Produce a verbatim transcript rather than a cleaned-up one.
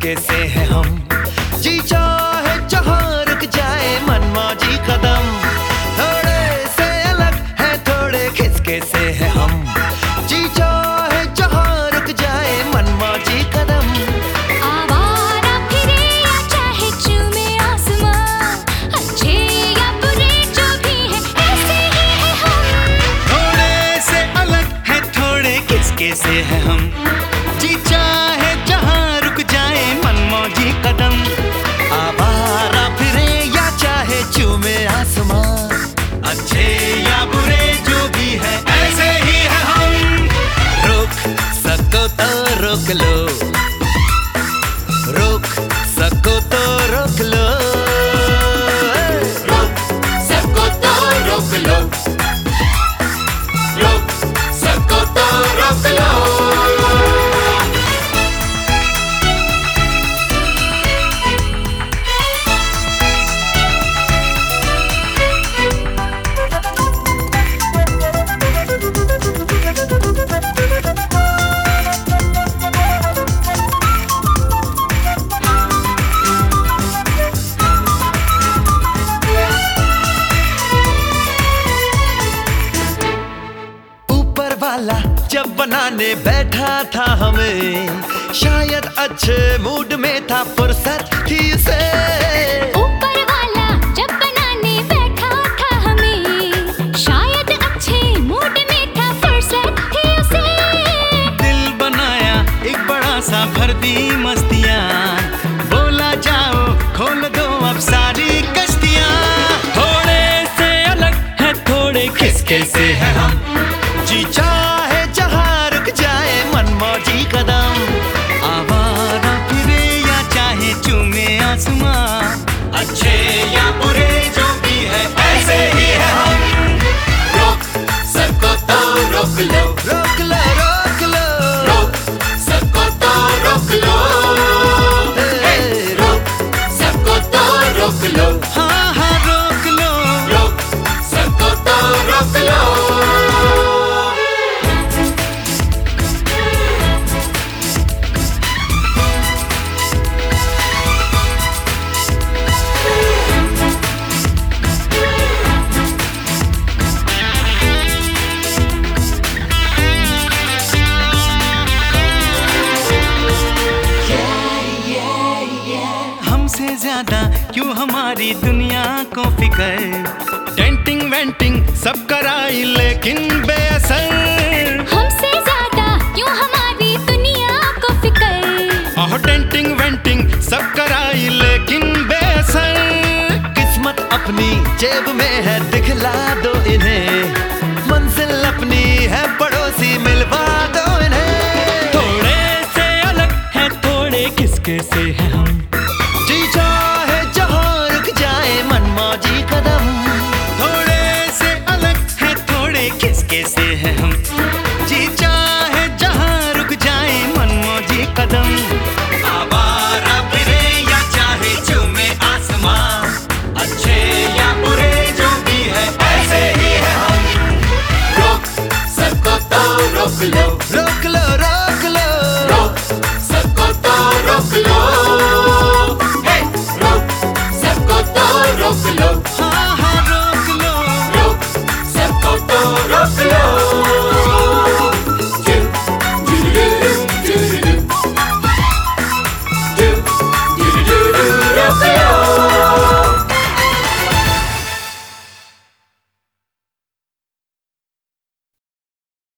किसके से है हम। जी चाहे जहाँ रुक जाए मनमौजी कदम, थोड़े से अलग है थोड़े किसके से है हम। जी चाहे जहाँ रुक जाए मनमौजी कदम, आवारा फिरे या चाहे चूमे आसमां, अच्छे या बुरे जो भी है ऐसे ही है हम। थोड़े से अलग है थोड़े किसके से है हम। जी चाहे जहाँ रुक जाए मनमौजी कदम, आवारा फिरे या चाहे चूमे आसमां, अच्छे या बुरे जो भी है ऐसे ही है हम। रोक सको तो रोक लो, रोक सको तो रोक लो, रोक सको तो रोक लो, रोक सको तो रोक लो। जब बनाने बैठा था हमें, शायद अच्छे मूड में था, फुर्सत थी उसे। ऊपर वाला जब बनाने बैठा था हमें, शायद अच्छे मूड में था, फुर्सत थी उसे। दिल बनाया एक बड़ा सा, भर दी मस्तियाँ, बोला जाओ खोल दो अब सारी कश्तियाँ। थोड़े से अलग है थोड़े किसके से है हम। जी चाहे जहाँ रुक जाए मनमौजी कदम, आवारा फिरे या चाहे चूमे आसमां, अच्छे या बुरे जो भी है ऐसे ही है हम। रोक सको तो रोक लो, रोक लो रोक लो, रोक सको तो रोक लो, रोक सको तो रोक लो, हाँ हाँ रोक लो, रोक सको तो रोक लो। हमसे ज्यादा क्यों हमारी दुनिया को फिकर, डेंटिंग वेंटिंग सब कराई लेकिन बेअसर। हमसे ज्यादा क्यों हमारी दुनिया को फिकर, और डेंटिंग वेंटिंग सब कराई लेकिन बेअसर। किस्मत अपनी जेब में है दिखला दो इन्हें, मंजिल अपनी है पड़ोसी मिलवा दो इन्हें। थोड़े से अलग है थोड़े किसके से है हम। जी चाहे जहाँ रुक जाए मनमौजी कदम, थोड़े से अलग है थोड़े किसके से है हम। जी चाहे जहाँ रुक जाए मनमौजी कदम, आवारा फिरे या चाहे चूमे आसमां, अच्छे या बुरे जो भी है ऐसे ही है हम। रोक सको तो रोक लो, रोक लो